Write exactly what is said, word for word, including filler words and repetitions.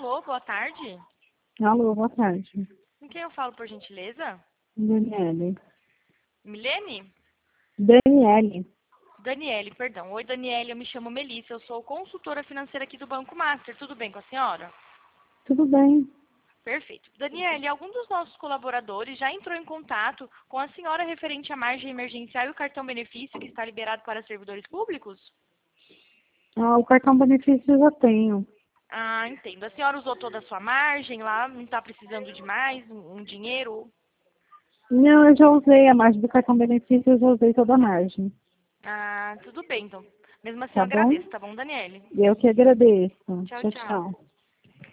Alô, boa tarde. Alô, boa tarde. Com quem eu falo, por gentileza? Daniele. Milene? Daniele. Daniele, perdão. Oi, Daniele, eu me chamo Melissa, eu sou consultora financeira aqui do Banco Master. Tudo bem com a senhora? Tudo bem? Perfeito. Daniele, algum dos nossos colaboradores já entrou em contato com a senhora referente à margem emergencial e o cartão benefício que está liberado para servidores públicos? Ah, o cartão benefício eu já tenho. Ah, entendo. A senhora usou toda a sua margem lá, não está precisando de mais, um, um dinheiro? Não, eu já usei a margem do cartão benefício, eu já usei toda a margem. Ah, tudo bem, então. Mesmo assim, eu Tá bom? agradeço, tá bom, Daniele? Eu que agradeço. Tchau, Tchau, tchau. tchau.